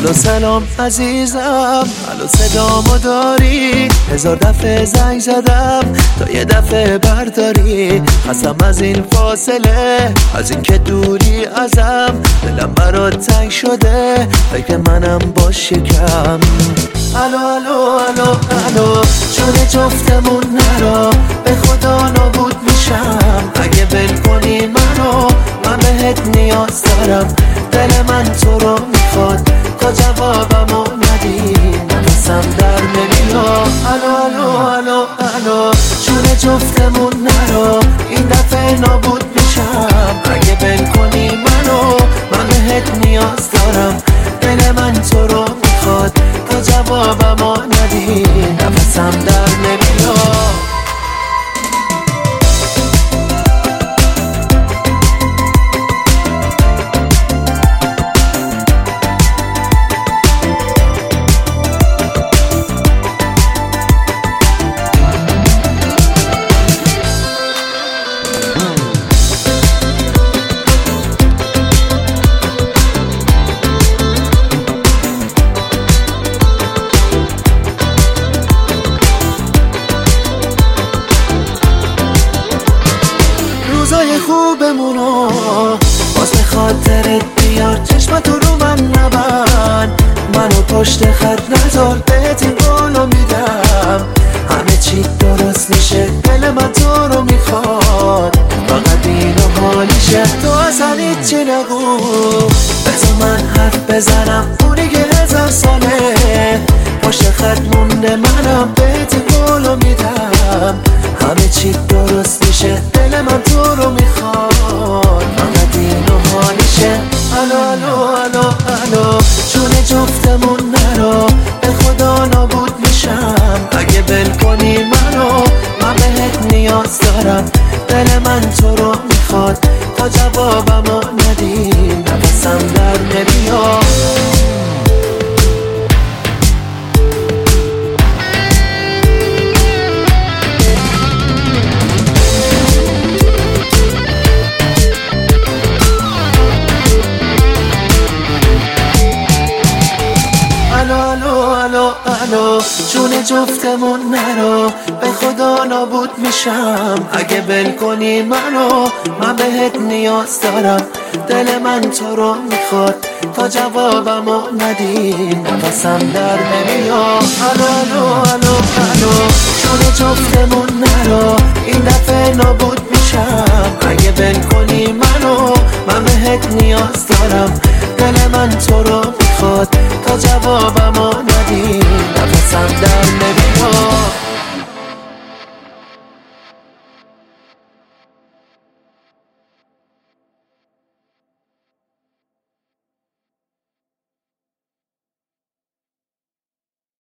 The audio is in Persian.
الو سلام عزیزم، الو صدامو داری؟ 1000 دفعه زنگ زدم تا یه دفعه برداری. خستم از این فاصله، از این که دوری ازم. دلم برات تنگ شده، فکر منم باش یکم. الو الو الو الو جون جفتمون نرا، به خدا نابود میشم اگه بل کنی منو. من بهت نیاز دارم، دل من تو رو میخواد، تا جوابمو ندی نفسم در نمیاد. الو الو الو الو جون جفتمون نرا، این دفعه نابود میشم اگه بل کنی منو. من بهت نیاز دارم، دل من تو رو میخواد، تا جوابمو ندی نفسم در نمیاد. روزای خوبمونو باز به خاطرت بیار، چشمتو رو من نبند، منو پشت خط نذار، بهت این قولو میدم همه چی درست میشه، دل من تو رو میخواد، فقط اینو حالیشه. تو اصلا هیچی نگو، بذار من حرف بزنم، اونی که 1000 ساله پشت خط مونده، منم بهت این قولو میدم همه چی درست میشه، دل من تو رو میخواد، فقط اینو حالیشه. الو الو الو الو جون جفتمون نرا، به خدا نابود میشم اگه بل کنی منو. من بهت نیاز دارم، دل من تو رو میخواد، تا جوابمو ندی نفسم در نمیاد. الو جون جفتمون نرا، به خدا نابود میشم اگه بل کنی منو. من بهت نیاز دارم، دل من تو رو میخواد، تا جوابمو ندی نفسم در نمیاد. الو الو الو الو جون جفتمون نرا، این دفعه نابود میشم اگه بل کنی منو. من بهت نیاز دارم، دل من تو رو میخواد، تا جوابم